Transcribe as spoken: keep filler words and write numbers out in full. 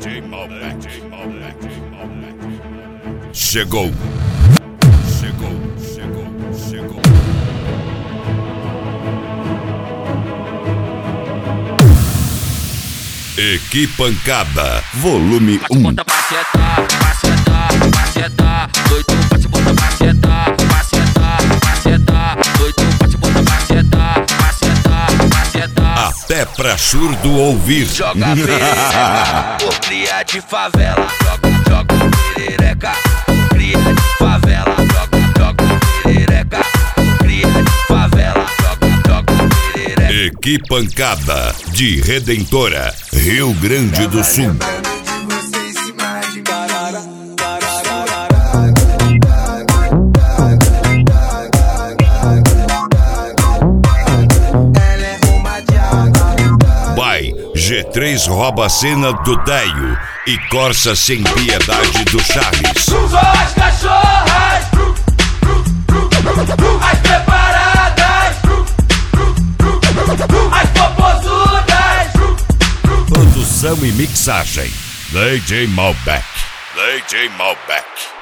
J Malbec. Chegou. Chegou, chegou, chegou. Equipancada, volume um. Bota pra sentar, pra sentar, pra sentar. Doido pra te botar pra sentar, pra sentar, pra sentar. Doido pra te botar pra sentar, pra sentar, pra sentar. Até pra surdo ouvir. Joga perereca, por cria de favela. Joga, joga perereca, por cria de favela. Joga, joga perereca, por cria de favela. Joga, joga perereca. Equipancada de Redentora, Rio Grande do Sul. By G três rouba a cena do Deio e Corsa sem piedade do Charles. Só as cachorras, as preparadas, as popozudas. Produção e mixagem D J Malbec. D J Malbec.